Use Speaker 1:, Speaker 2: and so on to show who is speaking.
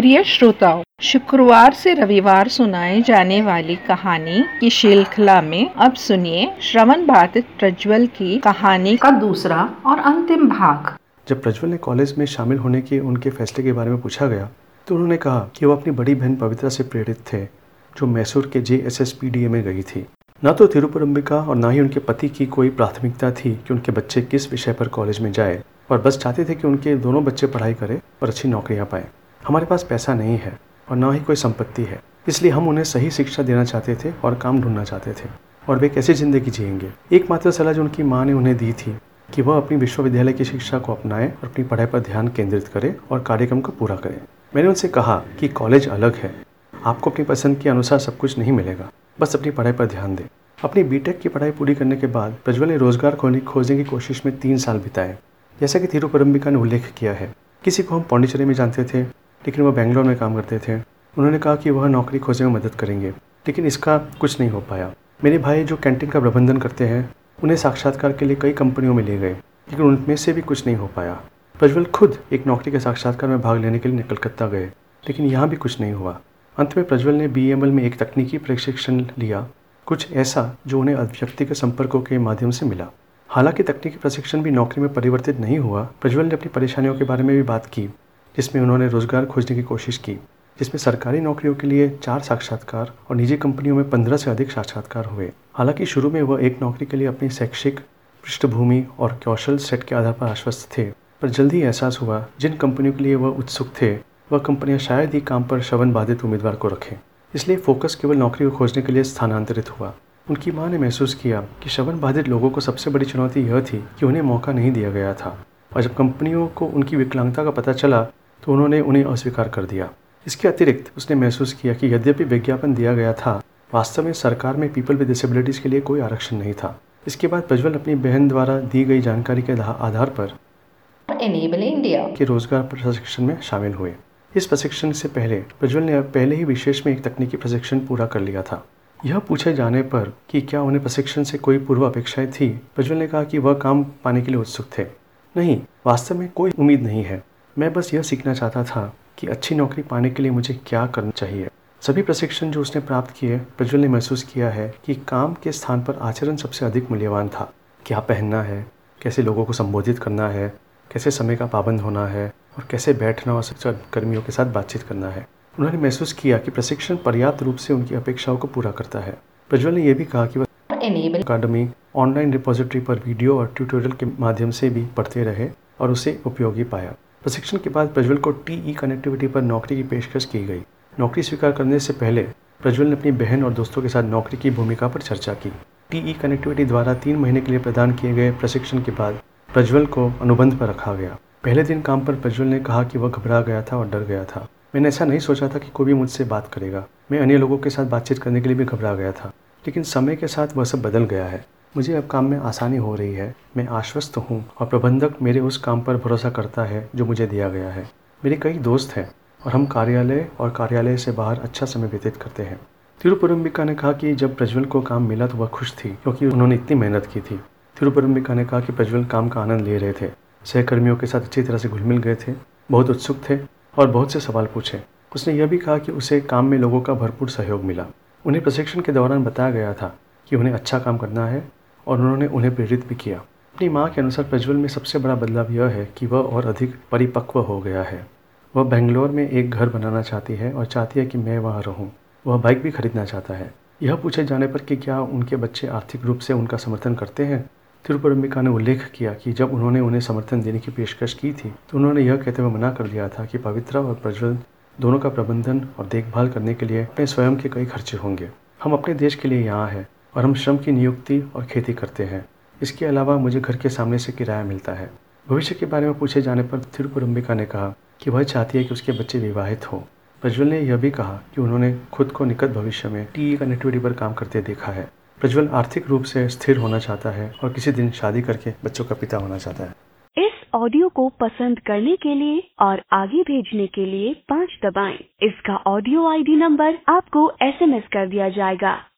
Speaker 1: प्रिय श्रोताओं, शुक्रवार से रविवार सुनाई जाने वाली कहानी की श्रृंखला में अब सुनिए श्रवण बाधित प्रज्वल की कहानी का दूसरा और अंतिम भाग।
Speaker 2: जब प्रज्वल ने कॉलेज में शामिल होने के उनके फैसले के बारे में पूछा गया तो उन्होंने कहा कि वो अपनी बड़ी बहन पवित्रा से प्रेरित थे, जो मैसूर के JSSPDA में गई थी। न तो तिरुपरम्बिका और न ही उनके पति की कोई प्राथमिकता थी कि उनके बच्चे किस विषय पर कॉलेज में जाए, और बस चाहते थे कि उनके दोनों बच्चे पढ़ाई करें और अच्छी नौकरियां पाएं। हमारे पास पैसा नहीं है और न ही कोई संपत्ति है, इसलिए हम उन्हें सही शिक्षा देना चाहते थे और काम ढूंढना चाहते थे, और वे कैसी जिंदगी जिएंगे। एकमात्र सलाह जो उनकी माँ ने उन्हें दी थी कि वह अपनी विश्वविद्यालय की शिक्षा को अपनाएं और अपनी पढ़ाई पर ध्यान केंद्रित करें और कार्यक्रम को पूरा करें। मैंने उनसे कहा कि कॉलेज अलग है, आपको अपनी पसंद के अनुसार सब कुछ नहीं मिलेगा, बस अपनी पढ़ाई पर ध्यान दें। अपनी B.Tech की पढ़ाई पूरी करने के बाद प्रज्वल ने रोजगार खोजने की कोशिश में 3 साल बिताए। जैसा कि तिरुपरम्बिका ने उल्लेख किया है, किसी को हम पौंडीचेरी में जानते थे, लेकिन वह बेंगलोर में काम करते थे। उन्होंने कहा कि वह नौकरी खोजने में मदद करेंगे, लेकिन इसका कुछ नहीं हो पाया। मेरे भाई जो कैंटीन का प्रबंधन करते हैं, उन्हें साक्षात्कार के लिए कई कंपनियों में ले गए, लेकिन उनमें से भी कुछ नहीं हो पाया। प्रज्वल खुद एक नौकरी के साक्षात्कार में भाग लेने के लिए कलकत्ता गए, लेकिन यहाँ भी कुछ नहीं हुआ। अंत में प्रज्वल ने BML में एक तकनीकी प्रशिक्षण लिया, कुछ ऐसा जो उन्हें व्यक्तिगत संपर्कों के माध्यम से मिला। हालांकि तकनीकी प्रशिक्षण भी नौकरी में परिवर्तित नहीं हुआ। प्रज्वल ने अपनी परेशानियों के बारे में भी बात की, जिसमें उन्होंने रोजगार खोजने की कोशिश की, जिसमें सरकारी नौकरियों के लिए 4 साक्षात्कार और निजी कंपनियों में 15 से अधिक साक्षात्कार हुए। हालांकि शुरू में वह एक नौकरी के लिए अपनी शैक्षिक पृष्ठभूमि और कौशल सेट के आधार पर आश्वस्त थे, पर जल्द ही एहसास हुआ जिन कंपनियों के लिए वह उत्सुक थे, वह कंपनियां शायद ही काम पर श्रवण बाधित उम्मीदवार को रखें। इसलिए फोकस केवल नौकरी को खोजने के लिए स्थानांतरित हुआ। उनकी मां ने महसूस किया कि श्रवण बाधित लोगों को सबसे बड़ी चुनौती यह थी कि उन्हें मौका नहीं दिया गया था, और जब कंपनियों को उनकी विकलांगता का पता चला तो उन्होंने उन्हें अस्वीकार कर दिया। इसके अतिरिक्त उसने महसूस किया कि यद्यपि विज्ञापन दिया गया था, वास्तव में सरकार में पीपल विद डिसेबिलिटीज के लिए कोई आरक्षण नहीं था। इसके बाद प्रज्वल अपनी बहन द्वारा दी गई जानकारी के आधार पर
Speaker 1: एनेबल इंडिया
Speaker 2: के रोजगार प्रशिक्षण में शामिल हुए। इस प्रशिक्षण से पहले प्रज्वल ने पहले ही विशेष में एक तकनीकी प्रशिक्षण पूरा कर लिया था। यह पूछे जाने पर कि क्या उन्हें प्रशिक्षण से कोई पूर्व अपेक्षाएं थी, प्रज्वल ने कहा कि वह काम पाने के लिए उत्सुक थे। नहीं, वास्तव में कोई उम्मीद नहीं है, मैं बस यह सीखना चाहता था कि अच्छी नौकरी पाने के लिए मुझे क्या करना चाहिए। सभी प्रशिक्षण जो उसने प्राप्त किए, प्रज्वल ने महसूस किया है कि काम के स्थान पर आचरण सबसे अधिक मूल्यवान था। क्या पहनना है, कैसे लोगों को संबोधित करना है, कैसे समय का पाबंद होना है, और कैसे बैठना और कर्मियों के साथ बातचीत करना है। उन्होंने महसूस किया कि प्रशिक्षण पर्याप्त रूप से उनकी अपेक्षाओं को पूरा करता है। प्रज्वल ने यह भी कहा कि वह
Speaker 1: एनेबल
Speaker 2: अकादमी ऑनलाइन रिपोजिटरी पर वीडियो और ट्यूटोरियल के माध्यम से भी पढ़ते रहे और उसे उपयोगी पाया। प्रशिक्षण के बाद प्रज्वल को TE कनेक्टिविटी पर नौकरी की पेशकश की गई। नौकरी स्वीकार करने से पहले प्रज्वल ने अपनी बहन और दोस्तों के साथ नौकरी की भूमिका पर चर्चा की। TE कनेक्टिविटी द्वारा 3 महीने के लिए प्रदान किए गए प्रशिक्षण के बाद प्रज्वल को अनुबंध पर रखा गया। पहले दिन काम पर प्रज्वल ने कहा कि वह घबरा गया था और डर गया था। मैंने ऐसा नहीं सोचा था कि कोई भी मुझसे बात करेगा। मैं अन्य लोगों के साथ बातचीत करने के लिए भी घबरा गया था, लेकिन समय के साथ वह सब बदल गया है। मुझे अब काम में आसानी हो रही है, मैं आश्वस्त हूँ और प्रबंधक मेरे उस काम पर भरोसा करता है जो मुझे दिया गया है। मेरे कई दोस्त हैं और हम कार्यालय से बाहर अच्छा समय व्यतीत करते हैं। तिरुपरम्बिका ने कहा कि जब प्रज्वल को काम मिला तो वह खुश थी, क्योंकि उन्होंने इतनी मेहनत की थी। तिरुपरम्बिका ने कहा कि प्रज्वल काम का आनंद ले रहे थे, सहकर्मियों के साथ अच्छी तरह से घुल मिल गए थे, बहुत उत्सुक थे और बहुत से सवाल पूछे। उसने यह भी कहा कि उसे काम में लोगों का भरपूर सहयोग मिला। उन्हें प्रशिक्षण के दौरान बताया गया था कि उन्हें अच्छा काम करना है और उन्होंने उन्हें प्रेरित भी किया। अपनी मां के अनुसार प्रज्वल में सबसे बड़ा बदलाव यह है कि वह और अधिक परिपक्व हो गया है। वह बेंगलोर में एक घर बनाना चाहती है और चाहती है कि मैं वहाँ रहूँ। वह बाइक भी खरीदना चाहता है। यह पूछे जाने पर कि क्या उनके बच्चे आर्थिक रूप से उनका समर्थन करते हैं, तिरुपरम्बिका ने उल्लेख किया कि जब उन्होंने उन्हें समर्थन देने की पेशकश की थी तो उन्होंने यह कहते हुए मना कर दिया था कि पवित्रा और प्रज्वल दोनों का प्रबंधन और देखभाल करने के लिए अपने स्वयं के कई खर्चे होंगे। हम अपने देश के लिए यहाँ हैं और हम श्रम की नियुक्ति और खेती करते हैं। इसके अलावा मुझे घर के सामने से किराया मिलता है। भविष्य के बारे में पूछे जाने पर तिरुपरम्बिका ने कहा कि वह चाहती है कि उसके बच्चे विवाहित हों। प्रज्वल ने यह भी कहा कि उन्होंने खुद को निकट भविष्य में TE कनेक्टिविटी पर काम करते देखा है। प्रज्वल आर्थिक रूप से स्थिर होना चाहता है और किसी दिन शादी करके बच्चों का पिता होना चाहता है।
Speaker 3: इस ऑडियो को पसंद करने के लिए और आगे भेजने के लिए 5 दबाएं। इसका ऑडियो ID नंबर आपको SMS कर दिया जाएगा।